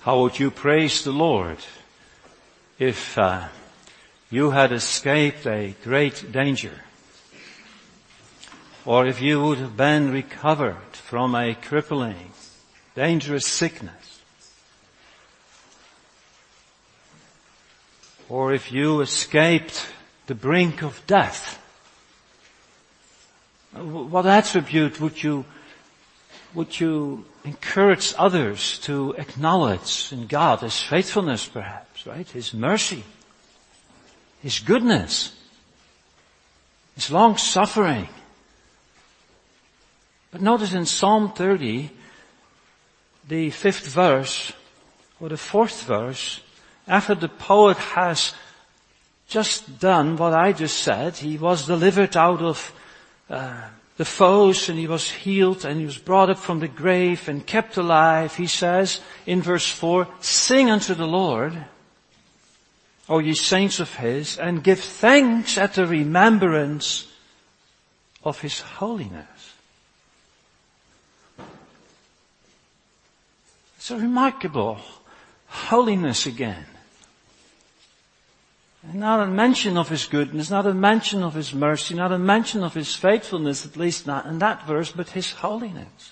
How would you praise the Lord if you had escaped a great danger? Or if you would have been recovered from a crippling, dangerous sickness? Or if you escaped the brink of death? What attribute would you encourage others to acknowledge in God? His faithfulness, perhaps, right? His mercy, His goodness, His long-suffering. But notice in Psalm 30, the 5th verse, or the 4th verse, after the poet has just done what I just said, he was delivered out of the foes, and he was healed, and he was brought up from the grave and kept alive. He says in verse 4, "Sing unto the Lord, O ye saints of His, and give thanks at the remembrance of His holiness." It's a remarkable holiness again. And not a mention of His goodness, not a mention of His mercy, not a mention of His faithfulness, at least not in that verse, but His holiness.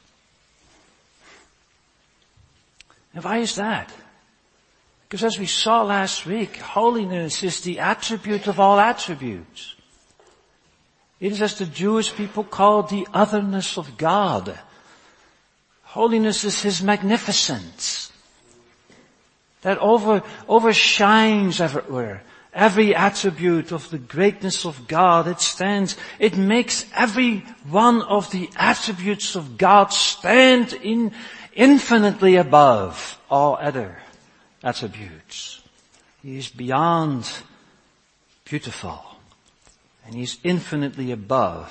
And why is that? Because as we saw last week, holiness is the attribute of all attributes. It is, as the Jewish people called, the otherness of God. Holiness is His magnificence that overshines everywhere. Every attribute of the greatness of God, it makes every one of the attributes of God stand infinitely above all other attributes. He is beyond beautiful, and He's infinitely above.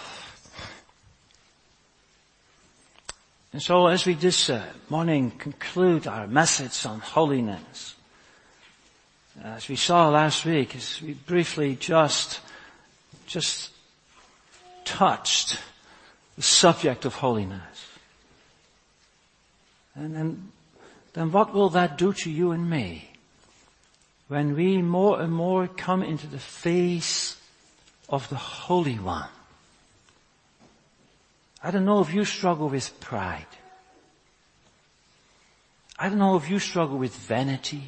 And so as we this morning conclude our message on holiness, as we saw last week, as we briefly just touched the subject of holiness. And then what will that do to you and me when we more and more come into the face of the Holy One? I don't know if you struggle with pride. I don't know if you struggle with vanity.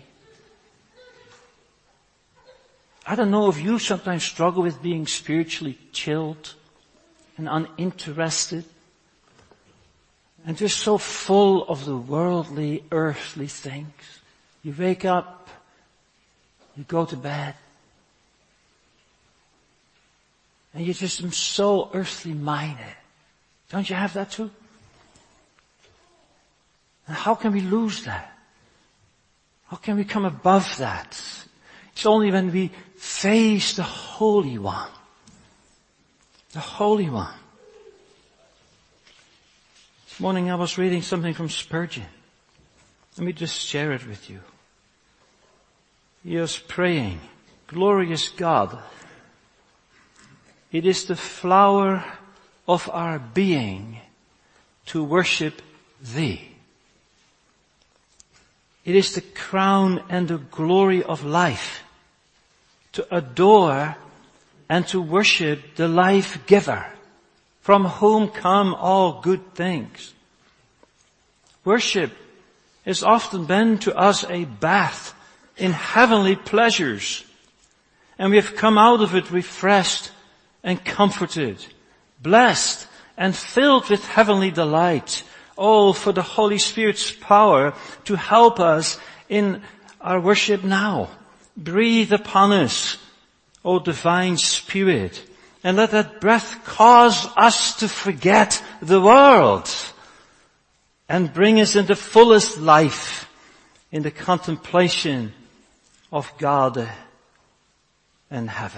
I don't know if you sometimes struggle with being spiritually chilled and uninterested and just so full of the worldly, earthly things. You wake up, you go to bed, and you're just so earthly minded. Don't you have that too? And how can we lose that? How can we come above that? It's only when we face the Holy One. The Holy One. This morning I was reading something from Spurgeon. Let me just share it with you. He was praying, "Glorious God, it is the flower of our being to worship Thee. It is the crown and the glory of life to adore and to worship the life giver, from whom come all good things. Worship has often been to us a bath in heavenly pleasures, and we have come out of it refreshed and comforted, blessed and filled with heavenly delight. Oh, for the Holy Spirit's power to help us in our worship now. Breathe upon us, O divine Spirit, and let that breath cause us to forget the world and bring us into fullest life in the contemplation of God and heaven."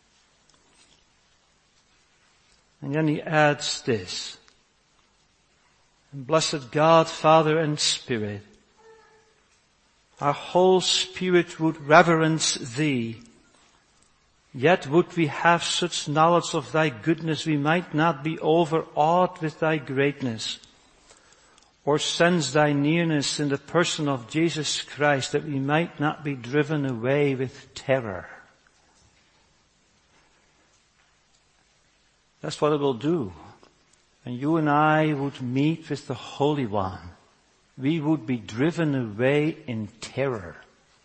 And then he adds this, "And blessed God, Father and Spirit, our whole spirit would reverence Thee, yet would we have such knowledge of Thy goodness we might not be overawed with Thy greatness. or sense thy nearness in the person of Jesus Christ, that we might not be driven away with terror. That's what it will do. And you and I would meet with the Holy One. We would be driven away in terror.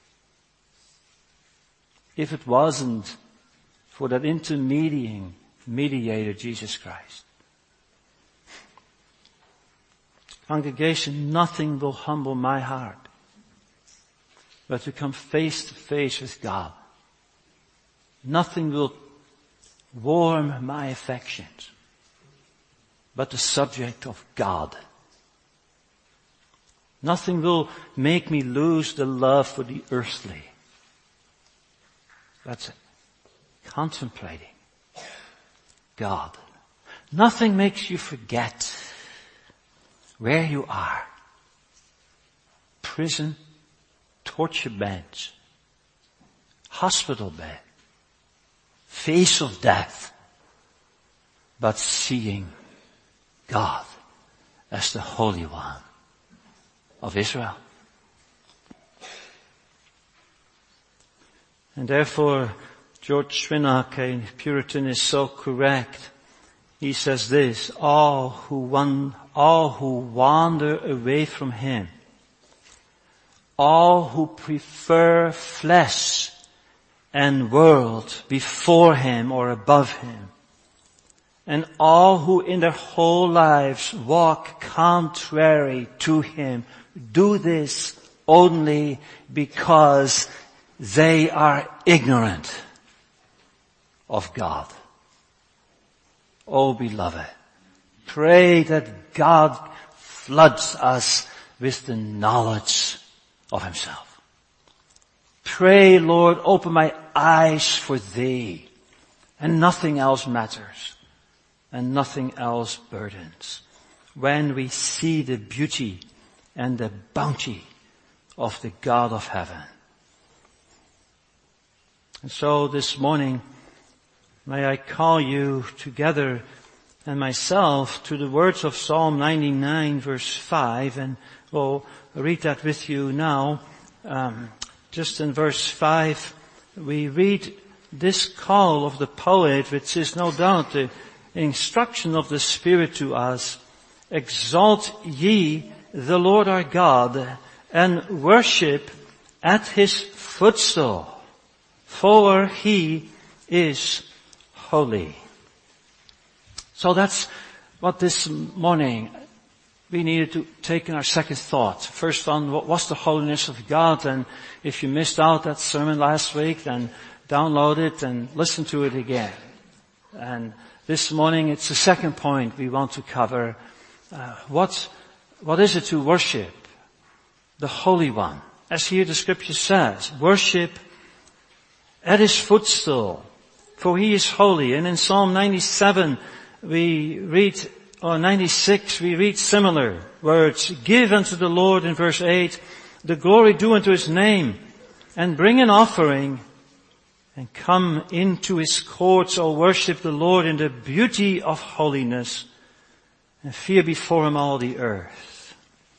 If it wasn't for that intermediator, Jesus Christ. Congregation, nothing will humble my heart but to come face to face with God. Nothing will warm my affections but the subject of God. Nothing will make me lose the love for the earthly. That's it. Contemplating God. Nothing makes you forget where you are. Prison, torture bench, hospital bed, face of death, but seeing God as the Holy One of Israel. And therefore, George Schwinnock, a Puritan, is so correct. He says this: all who wander away from Him, all who prefer flesh and world before Him or above Him, and all who in their whole lives walk contrary to Him, do this only because they are ignorant of God. Oh, beloved, pray that God floods us with the knowledge of Himself. Pray, Lord, open my eyes for Thee, and nothing else matters, and nothing else burdens, when we see the beauty and the bounty of the God of heaven. And so this morning, may I call you together and myself to the words of Psalm 99 verse 5, and we'll read that with you now. Just in verse 5, we read this call of the poet, which is no doubt the instruction of the Spirit to us. Exalt ye the Lord our God, and worship at His footstool, for He is holy. So that's what this morning we needed to take in our second thought. First on what was the holiness of God, and if you missed out that sermon last week, then download it and listen to it again. And this morning it's the second point we want to cover. What is it to worship the Holy One? As here the Scripture says, worship at His footstool, for He is holy. And in Psalm 97 we read, or 96 we read similar words. Give unto the Lord, in verse 8, the glory due unto His name, and bring an offering, and come into His courts, O worship the Lord in the beauty of holiness, and fear before Him all the earth.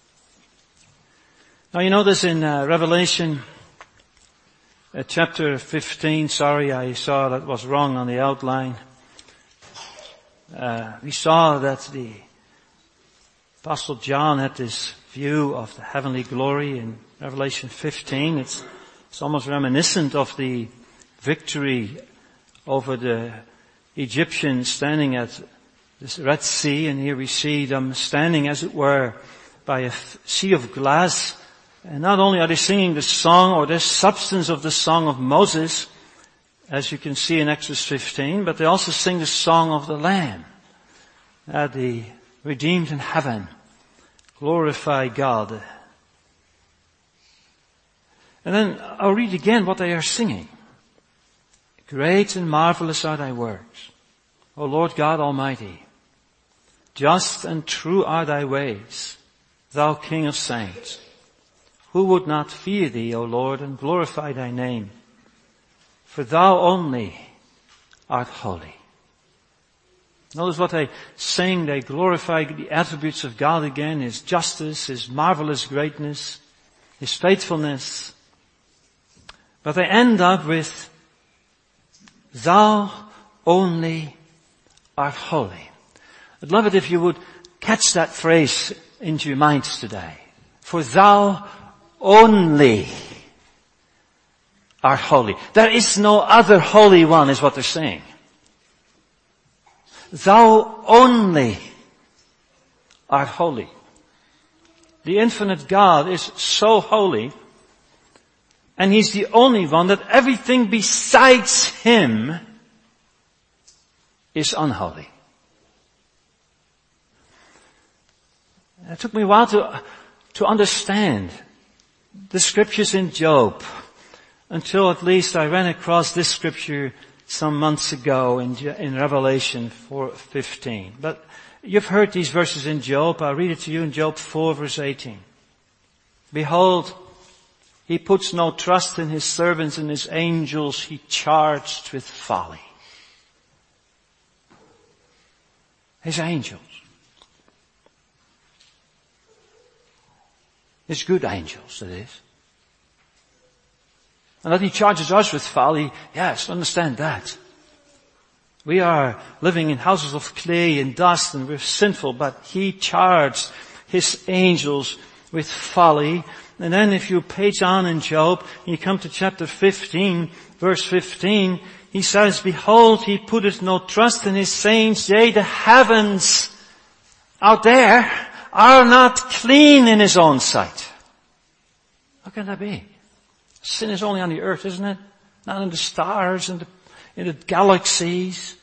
Now you notice in Revelation chapter 15, sorry, I saw that was wrong on the outline. We saw that the Apostle John had this view of the heavenly glory in Revelation 15. It's almost reminiscent of the victory over the Egyptians standing at this Red Sea, and here we see them standing, as it were, by a sea of glass. And not only are they singing the song or the substance of the song of Moses, as you can see in Exodus 15, but they also sing the song of the Lamb. The redeemed in heaven glorify God. And then I'll read again what they are singing. Great and marvelous are Thy works, O Lord God Almighty. Just and true are Thy ways, Thou King of saints. Who would not fear Thee, O Lord, and glorify Thy name? For Thou only art holy. Notice what they sing. They glorify the attributes of God again, His justice, His marvelous greatness, His faithfulness. But they end up with, Thou only art holy. I'd love it if you would catch that phrase into your minds today. For Thou only art holy. There is no other Holy One, is what they're saying. Thou only art holy. The infinite God is so holy, and He's the only one that everything besides Him is unholy. It took me a while to understand the scriptures in Job, until at least I ran across this scripture some months ago in Revelation 4:15. But you've heard these verses in Job. I'll read it to you in Job 4 verse 18. Behold, He puts no trust in His servants and His angels He charged with folly. His angels. His good angels, that is. And that He charges us with folly, yes, understand that. We are living in houses of clay and dust and we're sinful, but He charged His angels with folly. And then if you page on in Job, and you come to chapter 15, verse 15, He says, Behold, He putteth no trust in His saints, yea, the heavens out there are not clean in His own sight. How can that be? Sin is only on the earth, isn't it? Not in the stars and in the galaxies.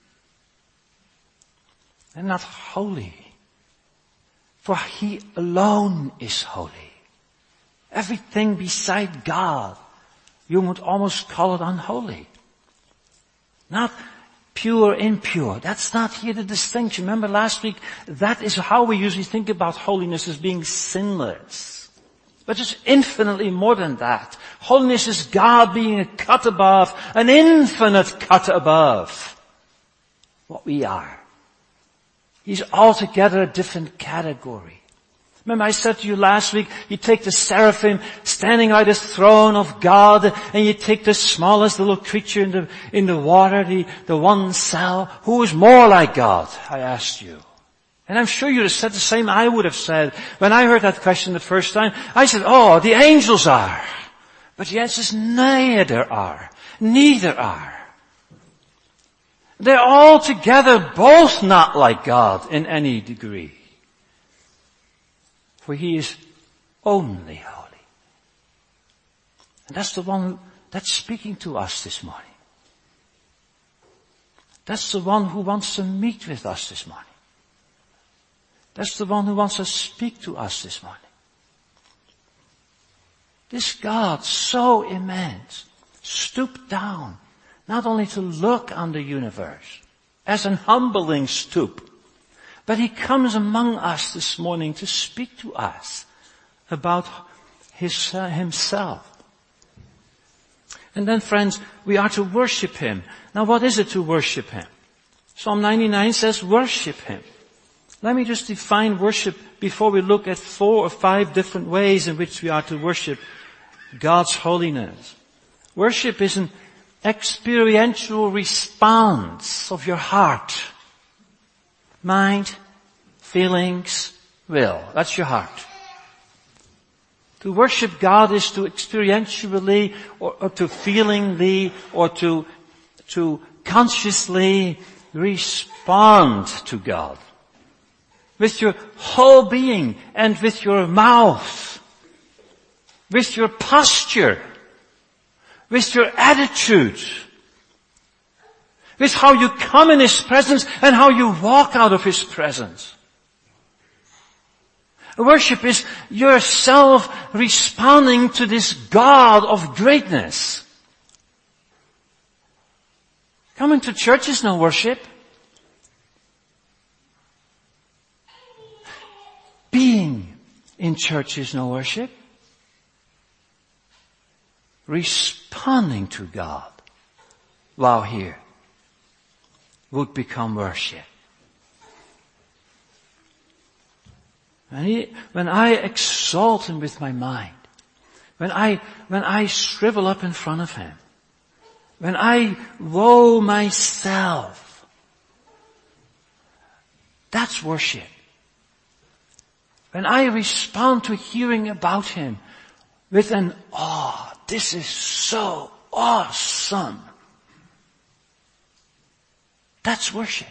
They're not holy. For He alone is holy. Everything beside God, you would almost call it unholy. Not pure, impure. That's not here the distinction. Remember last week, that is how we usually think about holiness, as being sinless. But it's infinitely more than that. Holiness is God being a cut above, an infinite cut above what we are. He's altogether a different category. Remember I said to you last week, you take the seraphim standing by the throne of God, and you take the smallest little creature in the water, the one cell. Who is more like God? I asked you. And I'm sure you'd have said the same I would have said. When I heard that question the first time, I said, oh, the angels are. But the answer is neither are. Neither are. They're all together both not like God in any degree. For He is only holy. And that's the one that's speaking to us this morning. That's the one who wants to meet with us this morning. That's the one who wants to speak to us this morning. This God, so immense, stooped down, not only to look on the universe, as an humbling stoop, but He comes among us this morning to speak to us about Himself. And then, friends, we are to worship Him. Now, what is it to worship Him? Psalm 99 says, worship Him. Let me just define worship before we look at 4 or 5 different ways in which we are to worship God's holiness. Worship is an experiential response of your heart, mind, feelings, will. That's your heart. To worship God is to experientially or to feelingly or to consciously respond to God. With your whole being and with your mouth, with your posture, with your attitude, with how you come in His presence and how you walk out of His presence. Worship is yourself responding to this God of greatness. Coming to church is no worship. Being in church is no worship. Responding to God while here would become worship. When I exalt Him with my mind, when I shrivel up in front of Him, when I woe myself, that's worship. When I respond to hearing about Him with an awe, this is so awesome. That's worship.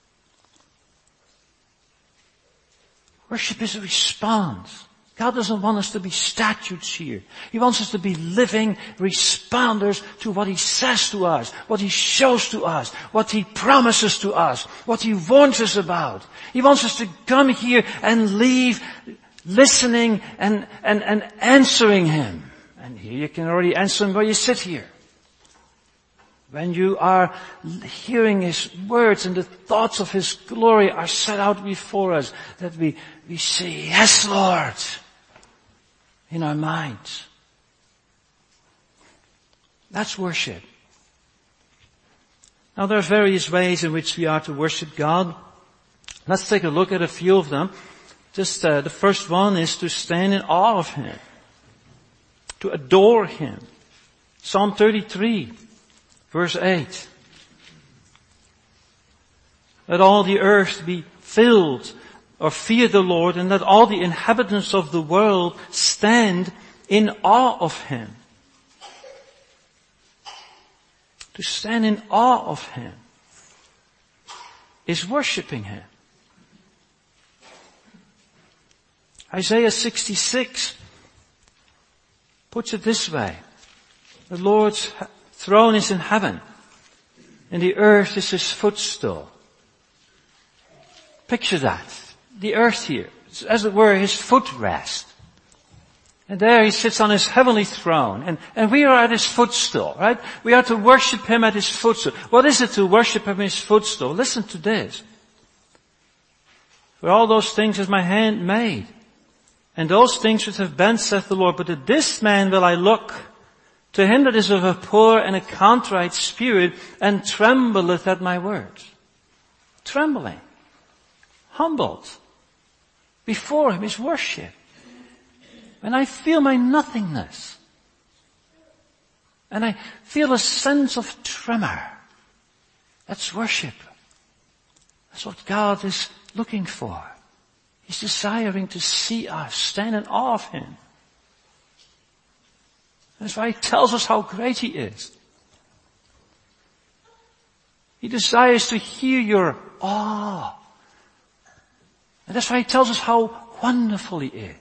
Worship is a response. God doesn't want us to be statues here. He wants us to be living responders to what He says to us, what He shows to us, what He promises to us, what He warns us about. He wants us to come here and leave listening and answering Him. And here you can already answer Him while you sit here. When you are hearing His words and the thoughts of His glory are set out before us, that we say, yes, Lord, in our minds. That's worship. Now there are various ways in which we are to worship God. Let's take a look at a few of them. Just the first one is to stand in awe of Him, to adore Him. Psalm 33. Verse 8. Let all the earth be filled or fear the Lord, and let all the inhabitants of the world stand in awe of Him. To stand in awe of Him is worshiping Him. Isaiah 66 puts it this way. The Lord's throne is in heaven, and the earth is His footstool. Picture that. The earth here, as it were, His footrest. And there He sits on His heavenly throne, and we are at His footstool, right? We are to worship Him at His footstool. What is it to worship Him at His footstool? Listen to this. For all those things is my hand made, and those things which have been, saith the Lord, but to this man will I look, to him that is of a poor and a contrite spirit, and trembleth at my words. Trembling. Humbled. Before Him is worship. When I feel my nothingness, and I feel a sense of tremor, that's worship. That's what God is looking for. He's desiring to see us stand in awe of Him. That's why He tells us how great He is. He desires to hear your awe. And that's why He tells us how wonderful He is.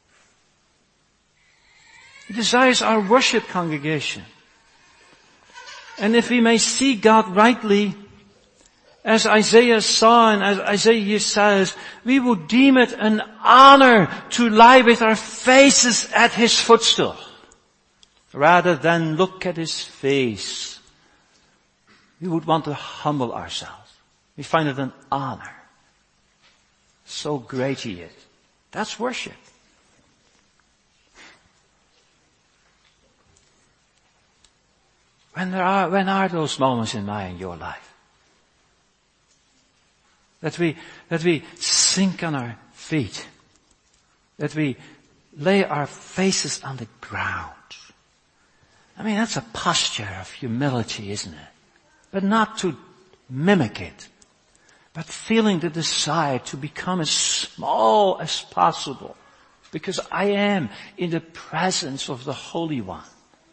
He desires our worship, congregation. And if we may see God rightly, as Isaiah saw and as Isaiah says, we will deem it an honor to lie with our faces at His footstool, rather than look at His face. We would want to humble ourselves. We find it an honor. So great He is. That's worship. When are those moments in my and your life? That we sink on our feet. That we lay our faces on the ground. I mean, that's a posture of humility, isn't it? But not to mimic it, but feeling the desire to become as small as possible, because I am in the presence of the Holy One.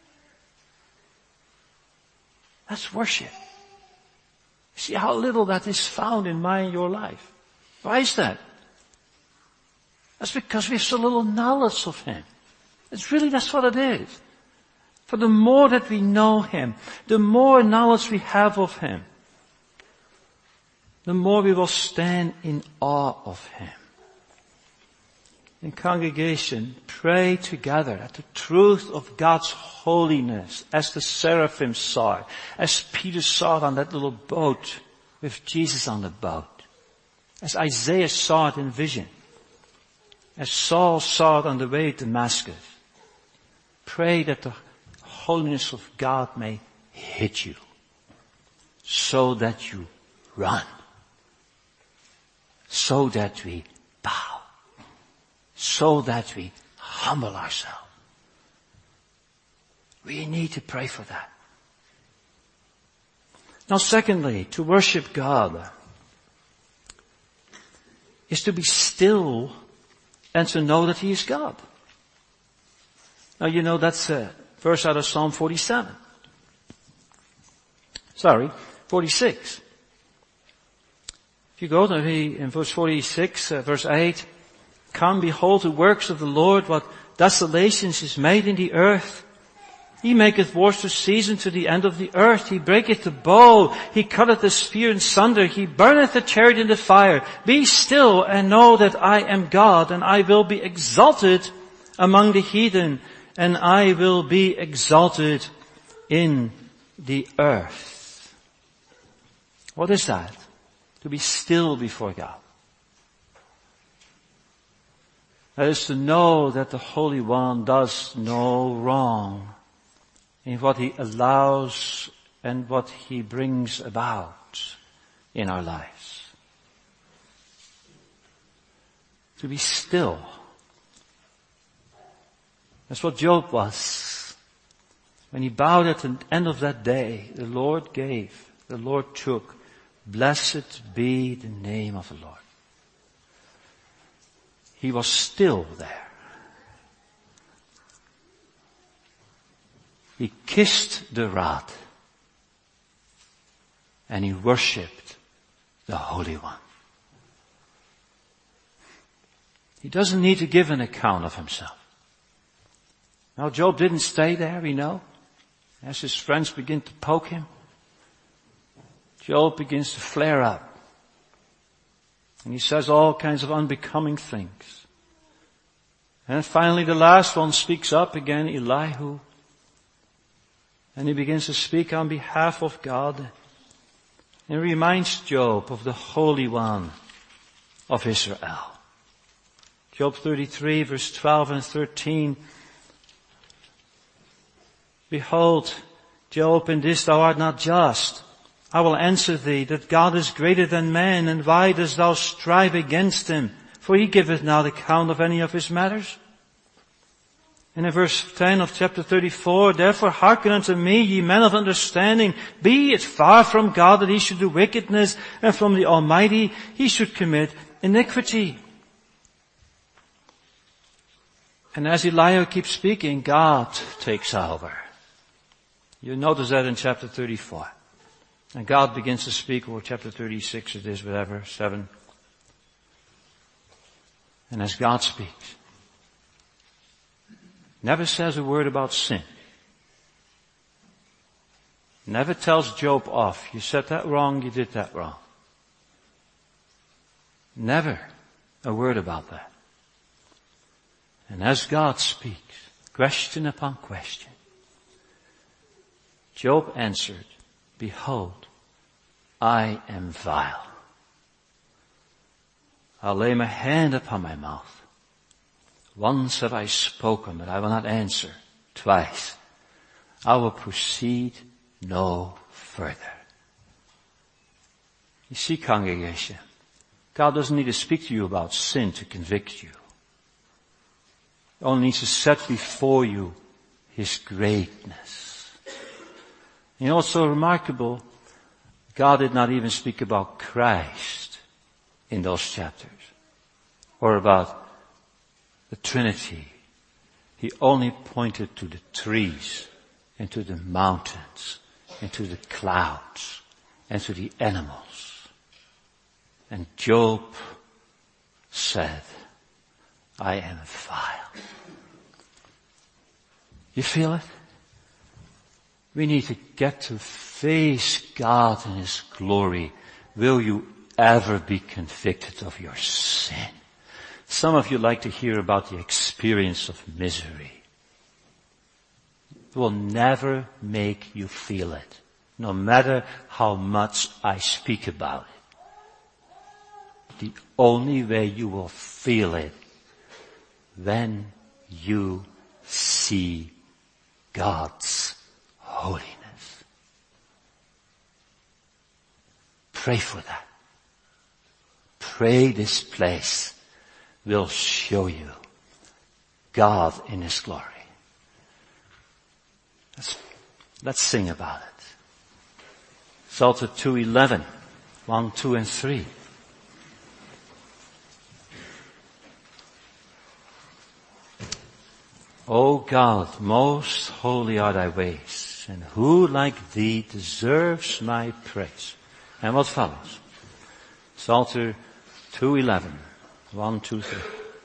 That's worship. See how little that is found in my and your life. Why is that? That's because we have so little knowledge of Him. That's what it is. For the more that we know Him, the more knowledge we have of Him, the more we will stand in awe of Him. In congregation, pray together that the truth of God's holiness, as the seraphim saw it, as Peter saw it on that little boat with Jesus on the boat, as Isaiah saw it in vision, as Saul saw it on the way to Damascus. Pray that the holiness of God may hit you, so that you run, so that we bow. so that we humble ourselves. We need to pray for that. Now secondly, to worship God is to be still and to know that He is God. Now you know that's a verse out of Psalm 47. 46. If you go to in verse 46, verse 8, come, behold the works of the Lord, what desolations is made in the earth. He maketh wars to cease unto the end of the earth. He breaketh the bow. He cutteth the spear in sunder. He burneth the chariot in the fire. Be still and know that I am God, and I will be exalted among the heathen, and I will be exalted in the earth. What is that? To be still before God. That is to know that the Holy One does no wrong in what He allows and what He brings about in our lives. To be still. That's what Job was. When he bowed at the end of that day, the Lord gave, the Lord took. Blessed be the name of the Lord. He was still there. He kissed the rod and he worshipped the Holy One. He doesn't need to give an account of himself. Now Job didn't stay there, we know. As his friends begin to poke him, Job begins to flare up. And he says all kinds of unbecoming things. And finally the last one speaks up again, Elihu. And he begins to speak on behalf of God. And reminds Job of the Holy One of Israel. Job 33 verse 12 and 13. Behold, Job, in this thou art not just. I will answer thee that God is greater than man, and why dost thou strive against him? For he giveth not account of any of his matters. And in verse 10 of chapter 34, therefore hearken unto me, ye men of understanding. Be it far from God that he should do wickedness, and from the Almighty he should commit iniquity. And as Elihu keeps speaking, God takes over. You notice that in chapter 34. And God begins to speak, or chapter 36 it is, whatever, 7. And as God speaks, never says a word about sin. Never tells Job off. You said that wrong, you did that wrong. Never a word about that. And as God speaks, question upon question, Job answered, behold, I am vile. I'll lay my hand upon my mouth. Once have I spoken, but I will not answer. Twice. I will proceed no further. You see, congregation, God doesn't need to speak to you about sin to convict you. He only needs to set before you His greatness. You know what's so remarkable? God did not even speak about Christ in those chapters. Or about the Trinity. He only pointed to the trees and to the mountains and to the clouds and to the animals. And Job said, I am vile. You feel it? We need to get to face God in His glory. Will you ever be convicted of your sin? Some of you like to hear about the experience of misery. It will never make you feel it, no matter how much I speak about it. The only way you will feel it, when you see God's holiness. Pray for that. Pray this place will show you God in His glory. Let's sing about it. Psalter 2:11, 1, 2, and 3. O God, most holy are thy ways, and who like thee deserves my praise? And what follows? Psalter 2:11, 1, 2, 3.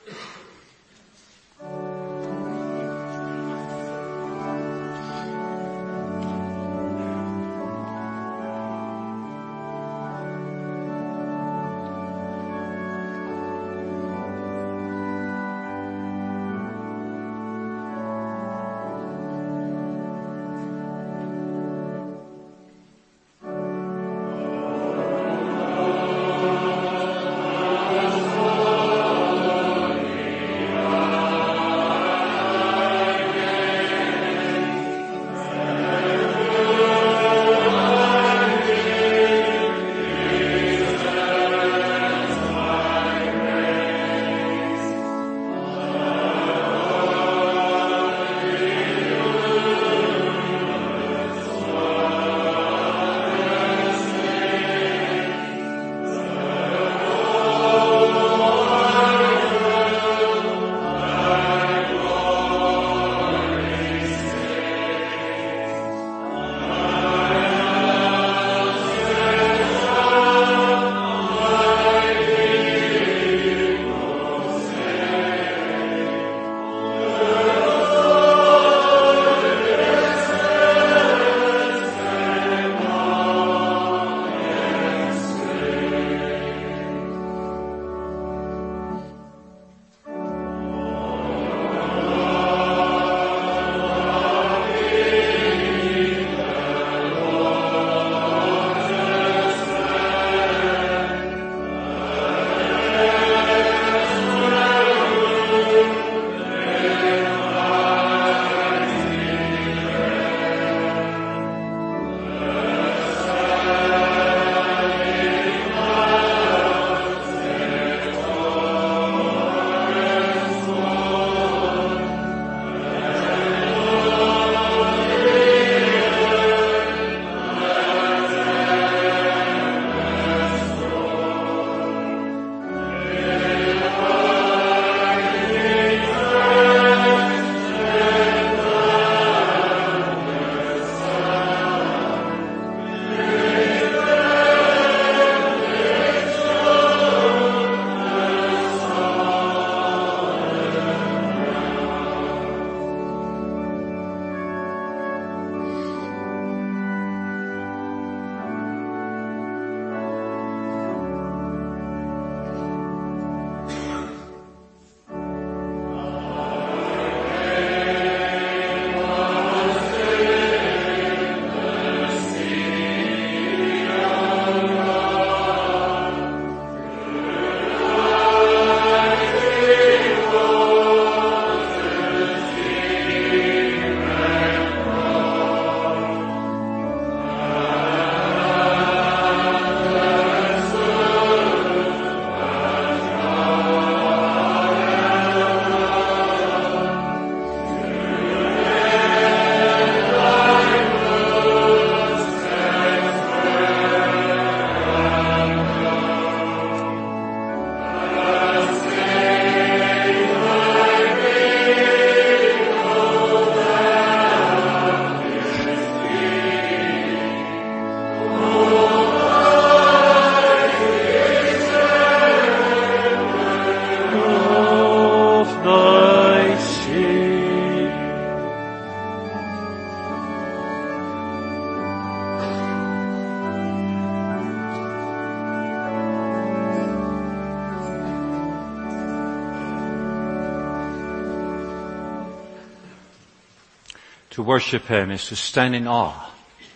To worship Him is to stand in awe.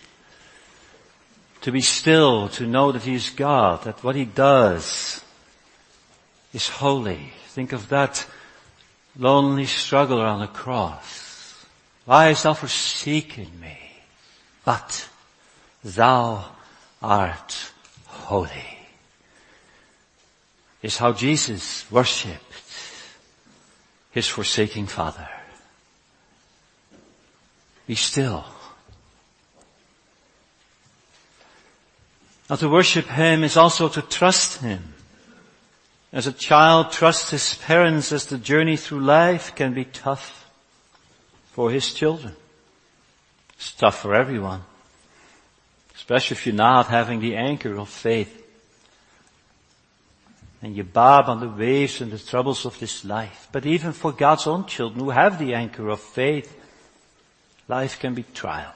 To be still, to know that He is God, that what He does is holy. Think of that lonely struggle on the cross. Why hast thou forsaken me? But thou art holy. Is how Jesus worshipped his forsaking father. Be still. Now to worship him is also to trust him. As a child trusts his parents, as the journey through life can be tough for his children. It's tough for everyone, especially if you're not having the anchor of faith. And you bob on the waves and the troubles of this life. But even for God's own children who have the anchor of faith, life can be trial.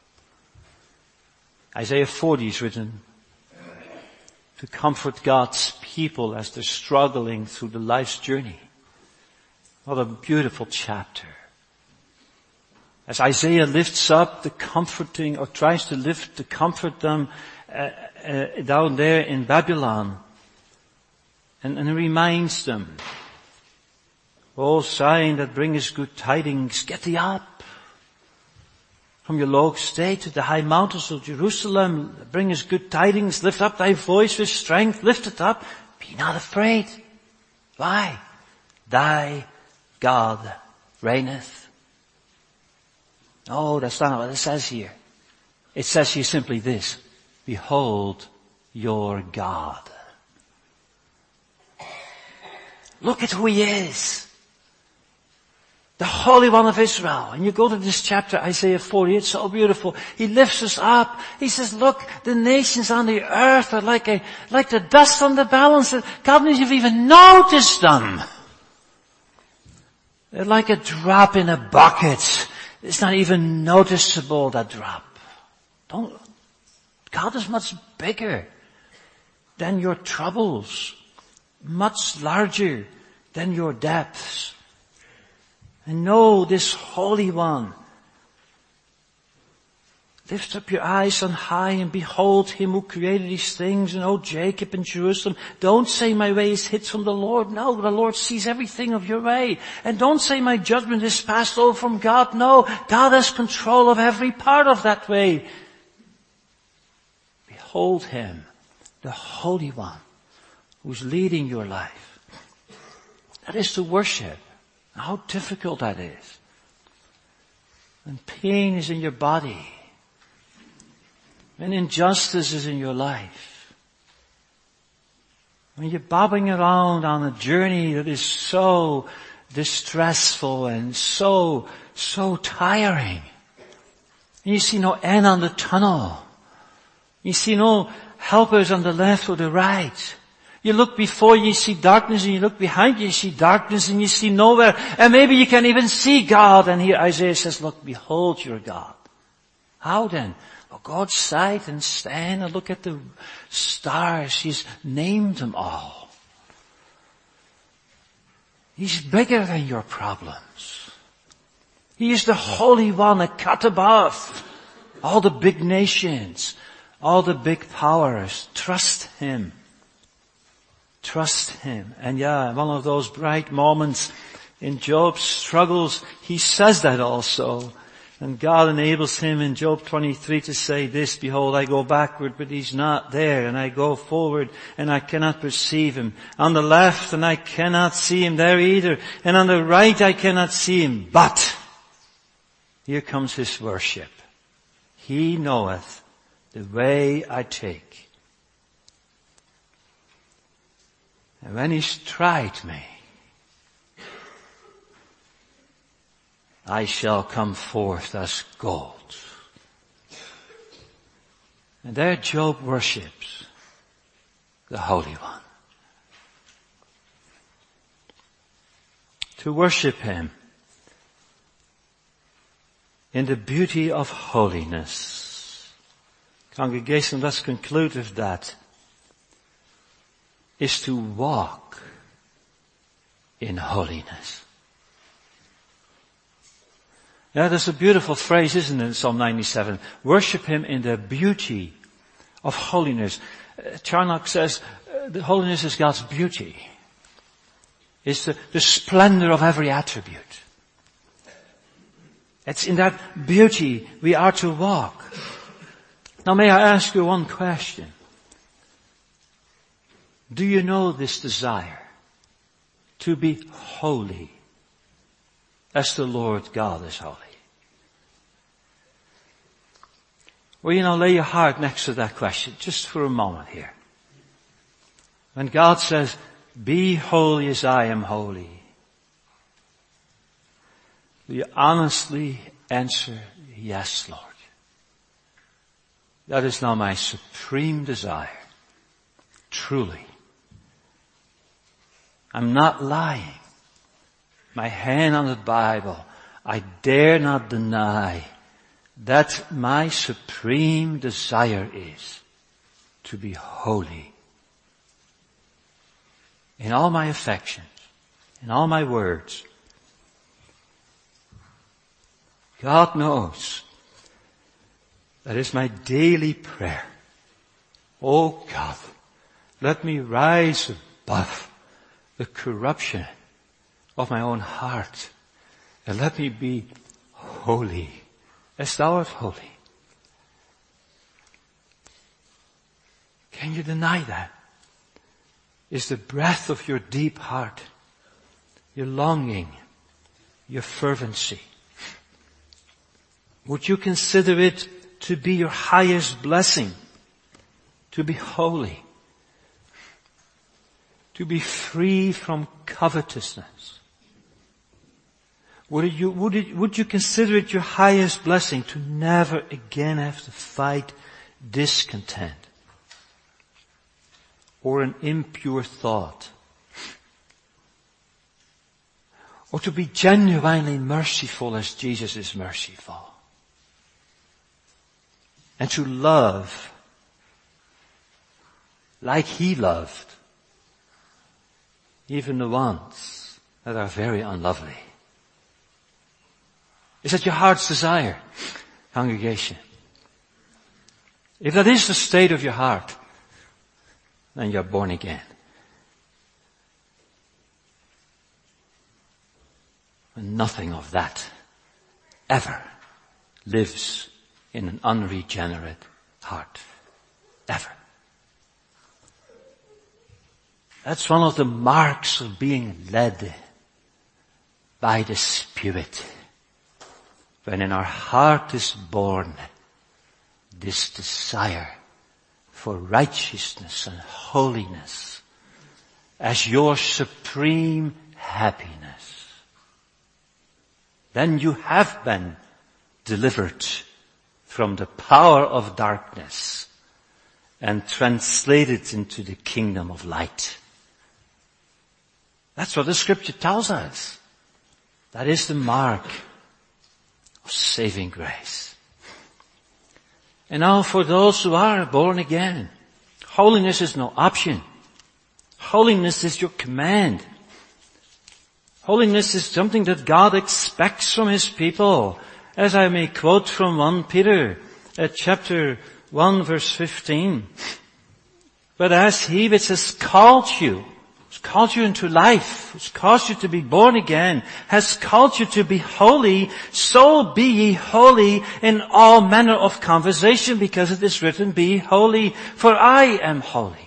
Isaiah 40 is written to comfort God's people as they're struggling through the life's journey. What a beautiful chapter. As Isaiah lifts up the comforting, or tries to comfort them down there in Babylon, and reminds them, "O Zion that bringest good tidings, get thee up. From your low estate to the high mountains of Jerusalem, bring us good tidings, lift up thy voice with strength, lift it up, be not afraid." Why? Thy God reigneth. Oh, that's not what it says here. It says here simply this: behold your God. Look at who he is. The Holy One of Israel. And you go to this chapter, Isaiah 40, it's so beautiful. He lifts us up. He says, look, the nations on the earth are like the dust on the balance. God knows you've even noticed them. They're like a drop in a bucket. It's not even noticeable, that drop. God is much bigger than your troubles. Much larger than your depths. And know this Holy One. Lift up your eyes on high and behold him who created these things. And O Jacob and Jerusalem, don't say my way is hid from the Lord. No, the Lord sees everything of your way. And don't say my judgment is passed over from God. No, God has control of every part of that way. Behold him, the Holy One, who's leading your life. That is to worship. How difficult that is. When pain is in your body, when injustice is in your life, when you're bobbing around on a journey that is so distressful and so tiring, and you see no end on the tunnel, you see no helpers on the left or the right. You look before you see darkness, and you look behind you see darkness, and you see nowhere, and maybe you can't even see God. And here Isaiah says, look, behold your God. How then? Well, go outside and stand and look at the stars. He's named them all. He's bigger than your problems. He is the Holy One, a cut above all the big nations, all the big powers. Trust him. Trust him. And yeah, one of those bright moments in Job's struggles, he says that also. And God enables him in Job 23 to say this: behold, I go backward, but he's not there. And I go forward, and I cannot perceive him. On the left, and I cannot see him there either. And on the right, I cannot see him. But here comes his worship. He knoweth the way I take. And when he's tried me, I shall come forth as gold. And there Job worships the Holy One. To worship him in the beauty of holiness. Congregation, let's conclude with that. Is to walk in holiness. Yeah, that's a beautiful phrase, isn't it, in Psalm 97? Worship him in the beauty of holiness. Charnock says the holiness is God's beauty. It's the splendor of every attribute. It's in that beauty we are to walk. Now may I ask you one question? Do you know this desire to be holy as the Lord God is holy? Well, lay your heart next to that question just for a moment here. When God says, be holy as I am holy, will you honestly answer, yes, Lord? That is now my supreme desire. Truly. I'm not lying. My hand on the Bible, I dare not deny that my supreme desire is to be holy. In all my affections, in all my words. God knows that is my daily prayer. Oh God, let me rise above the corruption of my own heart and let me be holy as thou art holy. Can you deny that? Is the breath of your deep heart, your longing, your fervency. Would you consider it to be your highest blessing, to be holy, to be free from covetousness? Would you consider it your highest blessing to never again have to fight discontent or an impure thought, or to be genuinely merciful as Jesus is merciful, and to love like He loved even the ones that are very unlovely? Is that your heart's desire, congregation? If that is the state of your heart, then you're born again. And nothing of that ever lives in an unregenerate heart. Ever. That's one of the marks of being led by the Spirit. When in our heart is born this desire for righteousness and holiness as your supreme happiness, then you have been delivered from the power of darkness and translated into the kingdom of light. That's what the Scripture tells us. That is the mark of saving grace. And now for those who are born again, holiness is no option. Holiness is your command. Holiness is something that God expects from His people. As I may quote from 1 Peter, chapter 1 verse 15. But as He which has called you into life, has caused you to be born again, has called you to be holy, so be ye holy in all manner of conversation, because it is written, be holy, for I am holy.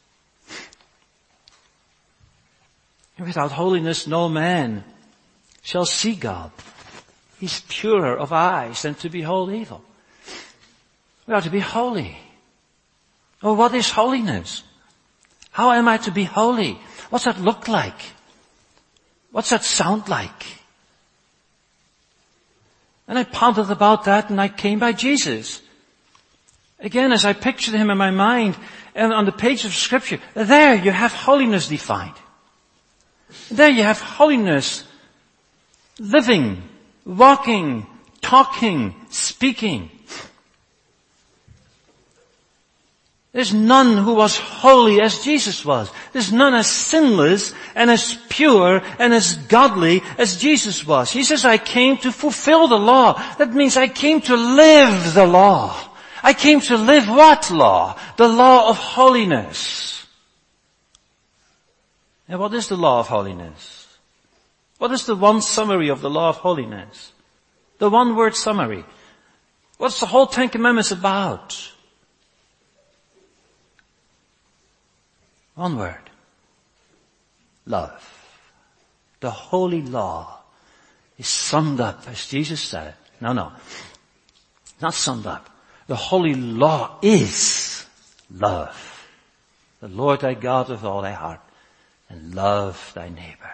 Without holiness no man shall see God. He's purer of eyes than to behold evil. We are to be holy. Oh, what is holiness? How am I to be holy? What's that look like? What's that sound like? And I pondered about that and I came by Jesus. Again, as I pictured Him in my mind and on the page of Scripture, there you have holiness defined. There you have holiness, living, walking, talking, speaking. There's none who was holy as Jesus was. There's none as sinless and as pure and as godly as Jesus was. He says, I came to fulfill the law. That means I came to live the law. I came to live what law? The law of holiness. And what is the law of holiness? What is the one summary of the law of holiness? The one word summary. What's the whole Ten Commandments about? One word. Love. The holy law is summed up as Jesus said it. No. Not summed up. The holy law is love. The Lord thy God with all thy heart, and love thy neighbor.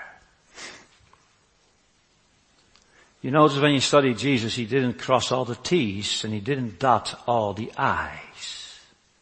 You notice when you study Jesus, he didn't cross all the T's and he didn't dot all the I's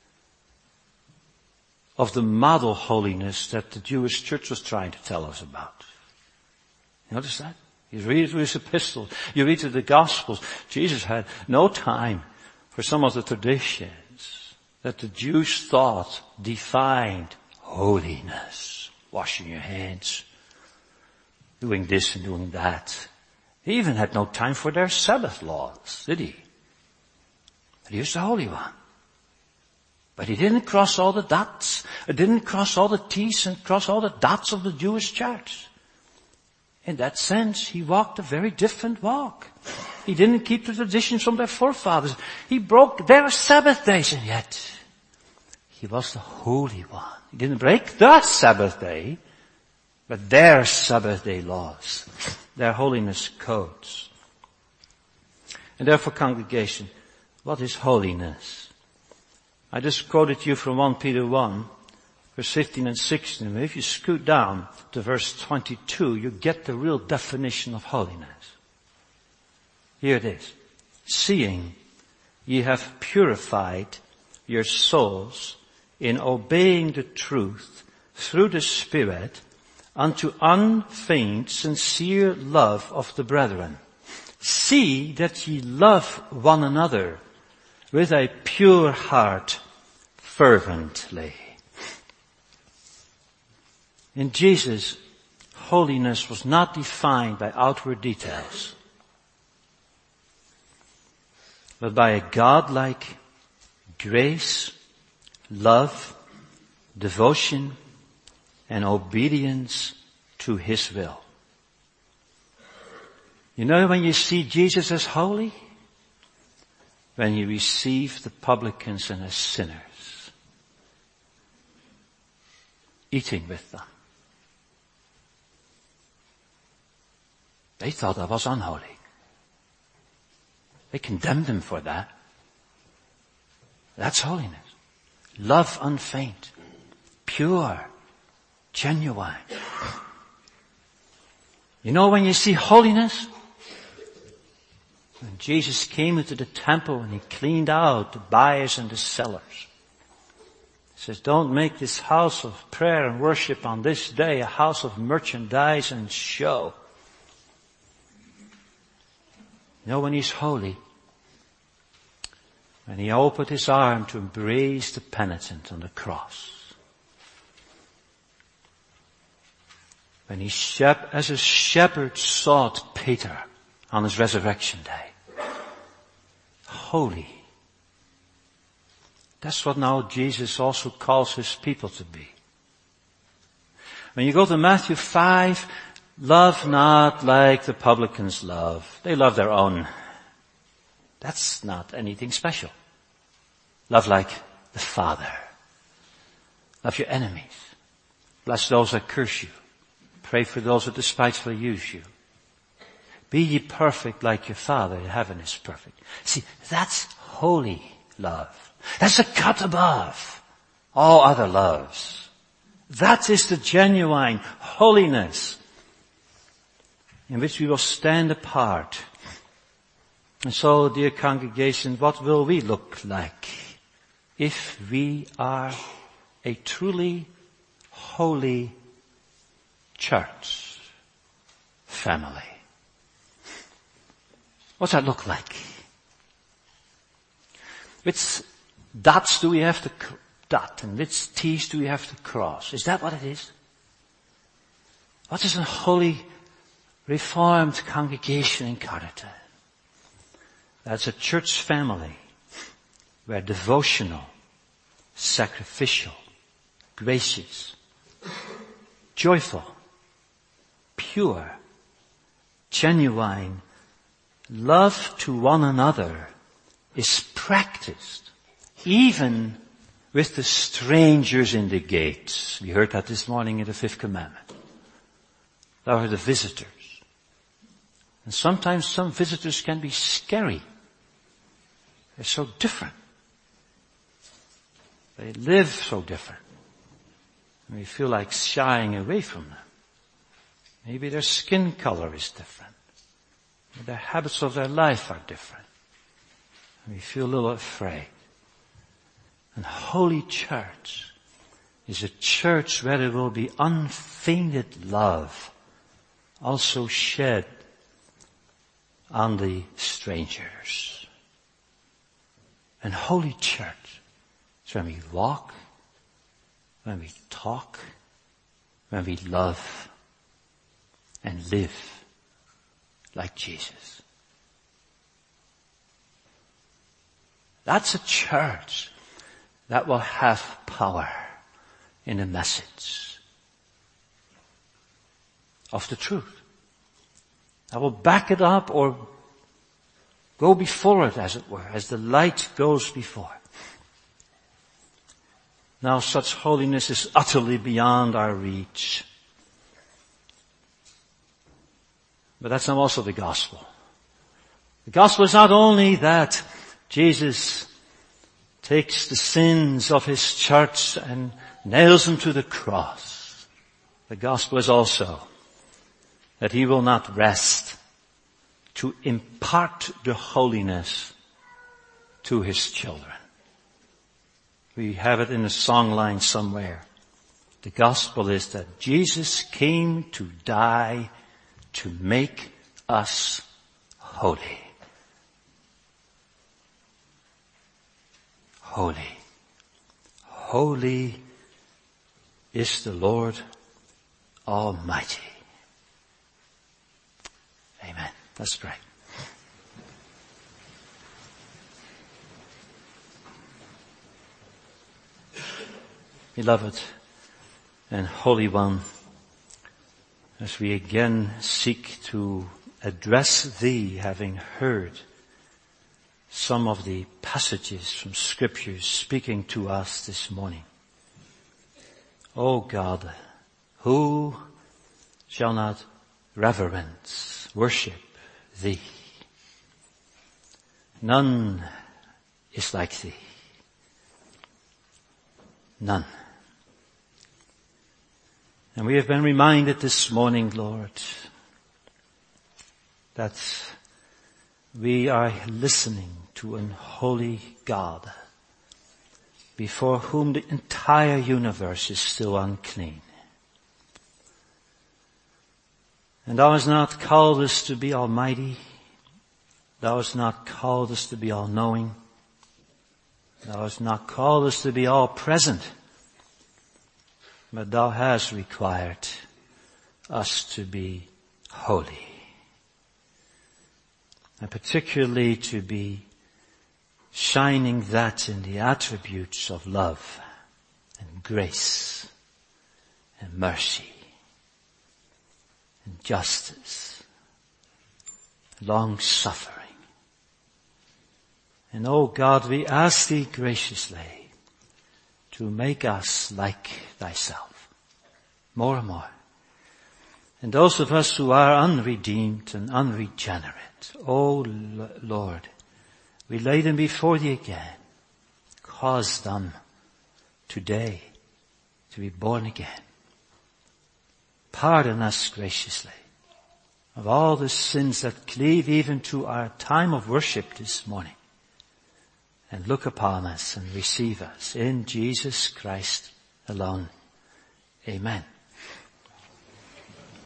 of the model holiness that the Jewish church was trying to tell us about. You notice that? You read through his epistles, you read through the Gospels. Jesus had no time for some of the traditions that the Jews thought defined holiness. Washing your hands, doing this and doing that. He even had no time for their Sabbath laws, did he? But he was the Holy One. But he didn't cross all the dots. He didn't cross all the T's and cross all the dots of the Jewish church. In that sense, he walked a very different walk. He didn't keep the traditions from their forefathers. He broke their Sabbath days, and yet he was the Holy One. He didn't break the Sabbath day, but their Sabbath day laws, their holiness codes. And therefore, congregation, what is holiness? I just quoted you from 1 Peter 1, verse 15 and 16. If you scoot down to verse 22, you get the real definition of holiness. Here it is. Seeing ye have purified your souls in obeying the truth through the Spirit unto unfeigned sincere love of the brethren. See that ye love one another with a pure heart fervently. In Jesus, holiness was not defined by outward details, but by a God-like grace, love, devotion, and obedience to his will. You know when you see Jesus as holy? When he received the publicans and the sinners, eating with them. They thought that was unholy. They condemned him for that. That's holiness. Love unfeigned, pure, genuine. You know when you see holiness? When Jesus came into the temple and he cleaned out the buyers and the sellers. He says, don't make this house of prayer and worship on this day a house of merchandise and show. You know when he's holy? When he opened his arm to embrace the penitent on the cross. When he, as a shepherd, sought Peter on his resurrection day. Holy. That's what now Jesus also calls his people to be. When you go to Matthew 5, love not like the publicans love. They love their own. That's not anything special. Love like the Father. Love your enemies. Bless those that curse you. Pray for those that despitefully use you. Be ye perfect like your Father in heaven is perfect. See, that's holy love. That's a cut above all other loves. That is the genuine holiness in which we will stand apart. And so, dear congregation, what will we look like if we are a truly holy church family? What's that look like? Which dots do we have to dot and which T's do we have to cross? Is that what it is? What is a holy reformed congregation in Carterton? That's a church family where devotional, sacrificial, gracious, joyful, pure, genuine love to one another is practiced, even with the strangers in the gates. We heard that this morning in the 5th commandment. They are the visitors. And sometimes some visitors can be scary. They're so different. They live so different. And we feel like shying away from them. Maybe their skin color is different. Maybe the habits of their life are different. And we feel a little afraid. And Holy Church is a church where there will be unfeigned love also shed on the strangers. And Holy Church is when we walk, when we talk, when we love and live like Jesus. That's a church that will have power in the message of the truth. That will back it up or go before it, as it were, as the light goes before. Now such holiness is utterly beyond our reach. But that's not also the gospel. The gospel is not only that Jesus takes the sins of his church and nails them to the cross. The gospel is also that he will not rest to impart the holiness to his children. We have it in a song line somewhere. The gospel is that Jesus came to die to make us holy. Holy. Holy is the Lord Almighty. Amen. Let's pray. Beloved and Holy One, as we again seek to address Thee, having heard some of the passages from Scriptures speaking to us this morning. O God, who shall not reverence, worship Thee? None is like Thee. None. And we have been reminded this morning, Lord, that we are listening to an holy God before whom the entire universe is still unclean. And Thou hast not called us to be almighty. Thou hast not called us to be all-knowing. Thou hast not called us to be all-present. But Thou hast required us to be holy. And particularly to be shining that in the attributes of love and grace and mercy and justice, long-suffering. And oh God, we ask Thee graciously to make us like Thyself, more and more. And those of us who are unredeemed and unregenerate, oh Lord, we lay them before Thee again. Cause them today to be born again. Pardon us graciously of all the sins that cleave even to our time of worship this morning. And look upon us and receive us in Jesus Christ alone. Amen.